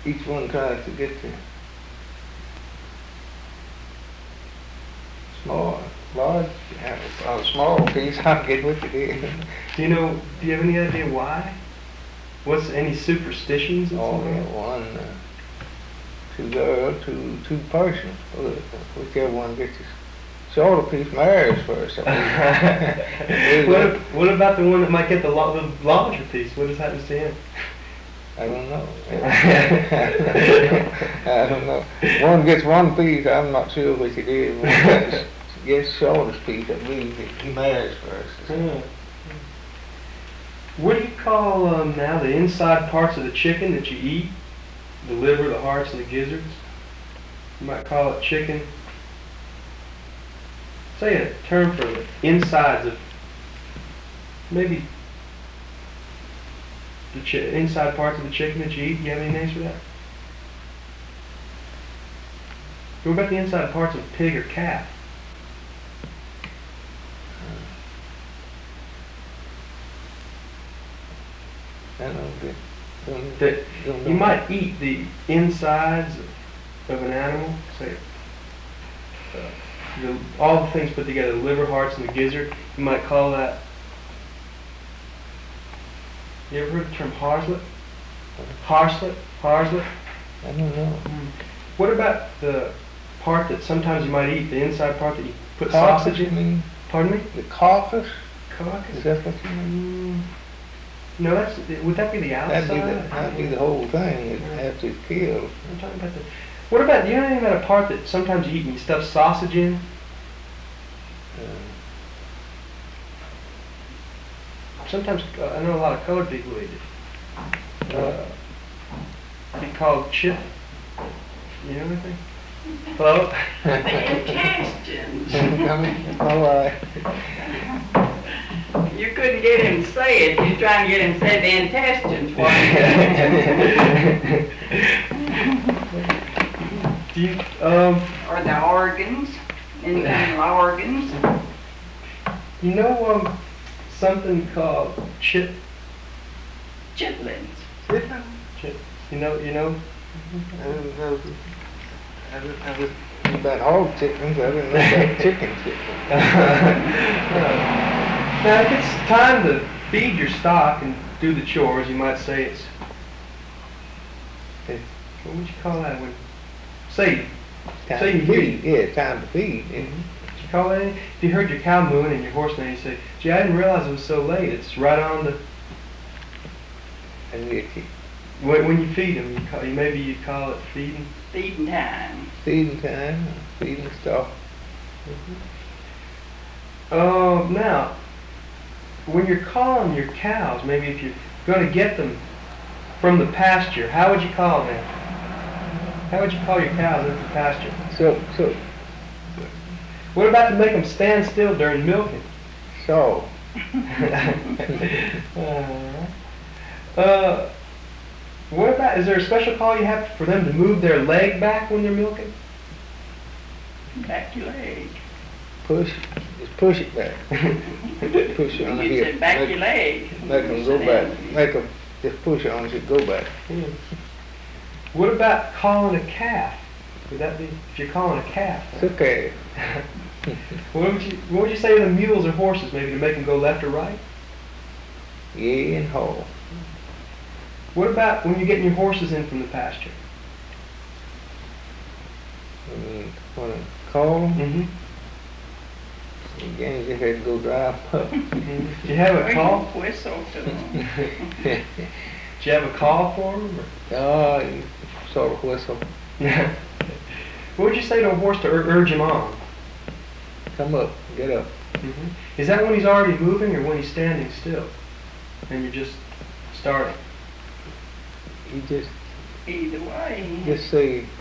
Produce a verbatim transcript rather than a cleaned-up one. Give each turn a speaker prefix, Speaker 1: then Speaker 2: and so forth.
Speaker 1: each one tries to get the small, large, yeah, a small piece, I'll get what it is.
Speaker 2: Do you know, do you have any idea why? What's, any superstitions and
Speaker 1: Oh,
Speaker 2: stuff?
Speaker 1: yeah, one, uh, two girl, two, two person, whichever one gets the shorter piece marries first.
Speaker 2: what, what about the one that might get the, lo- the larger piece? What just happens to him?
Speaker 1: I don't know. I don't know. One gets one piece, I'm not sure which it is. One gets, gets shortest piece, I believe he marries first.
Speaker 2: Yeah. What do you call um, now the inside parts of the chicken that you eat? The liver, the hearts, and the gizzards? You might call it chicken. Say a term for the insides of maybe the chi- inside parts of the chicken that you eat. Do you have any names for that? What about the inside parts of a pig or calf?
Speaker 1: I don't know. Don't,
Speaker 2: That
Speaker 1: don't
Speaker 2: you
Speaker 1: know.
Speaker 2: might eat the insides of an animal, say uh, the, all the things put together, the liver, hearts, and the gizzard. You might call that. You ever heard the term harslet? Harslet? Harslet?
Speaker 1: I don't know.
Speaker 2: What about the part that sometimes you might eat, the inside part that you put
Speaker 1: Carcass,
Speaker 2: sausage
Speaker 1: you
Speaker 2: in?
Speaker 1: mean?
Speaker 2: Pardon me?
Speaker 1: The carcass?
Speaker 2: Carcass?
Speaker 1: Is that what you mean?
Speaker 2: Mm, no, that's, would that be the outside?
Speaker 1: That'd be the, that'd be the whole thing, it'd have to kill.
Speaker 2: I'm talking about the. What about, do you know anything about a part that sometimes you eat and you stuff sausage in?
Speaker 1: Uh,
Speaker 2: Sometimes, uh, I know a lot of colored people eat it. Uh, it's called chip. You know anything? Hello?
Speaker 3: Intestines.
Speaker 1: all right.
Speaker 3: You couldn't get him to say it. You're trying to get him to say the intestines.
Speaker 2: Do you, um,
Speaker 3: Or the organs. Internal organs.
Speaker 2: you know, um, something called chip,
Speaker 3: Chitlins.
Speaker 2: chip, you know, you know?
Speaker 1: I didn't know, I didn't, I didn't know about hog chickens, I didn't know about chicken chickens.
Speaker 2: Now, if it's time to feed your stock and do the chores, you might say it's, it, what would you call that when, say,
Speaker 1: Time
Speaker 2: say
Speaker 1: to
Speaker 2: you
Speaker 1: feed, yeah, time to feed. Yeah.
Speaker 2: Did you call that? If you heard your cow mooing and your horse neighing, you say, gee, I didn't realize it was so late. It's right on the,
Speaker 1: And you keep
Speaker 2: when, when you feed them, you call, you, maybe you call it feeding.
Speaker 3: Feeding time.
Speaker 1: feeding time, feeding stuff.
Speaker 2: Uh, now, when you're calling your cows, maybe if you're going to get them from the pasture, how would you call them? How would you call your cows at the pasture?
Speaker 1: So, so,
Speaker 2: What about to make them stand still during milking?
Speaker 1: so,
Speaker 2: uh, what about, is there a special call you have for them to move their leg back when they're milking?
Speaker 3: Back your leg.
Speaker 1: push, just push it back. Push it on the
Speaker 3: You
Speaker 1: hip.
Speaker 3: said back
Speaker 1: Make-
Speaker 3: your leg.
Speaker 1: Make them go back, make them, just push it on, just go back.
Speaker 2: Yeah. What about calling a calf? Would that be, if you're calling a calf?
Speaker 1: It's okay.
Speaker 2: What would you, what would you say to the mules or horses, maybe to make them go left or right?
Speaker 1: Yeah and haul.
Speaker 2: What about when you're getting your horses in from the pasture?
Speaker 1: I mean, wanna call them,
Speaker 2: Mm-hmm.
Speaker 1: again, just had to go drive up.
Speaker 2: Do you have
Speaker 3: Or
Speaker 2: a
Speaker 3: you
Speaker 2: call?
Speaker 3: whistle to them.
Speaker 2: Do you have a call for them?
Speaker 1: Oh, you sort of whistle,
Speaker 2: What would you say to a horse to ur- urge him on?
Speaker 1: come up, get up.
Speaker 2: Mm-hmm. Is that when he's already moving or when he's standing still? And you're just starting?
Speaker 1: You just,
Speaker 3: Either way.
Speaker 1: just say,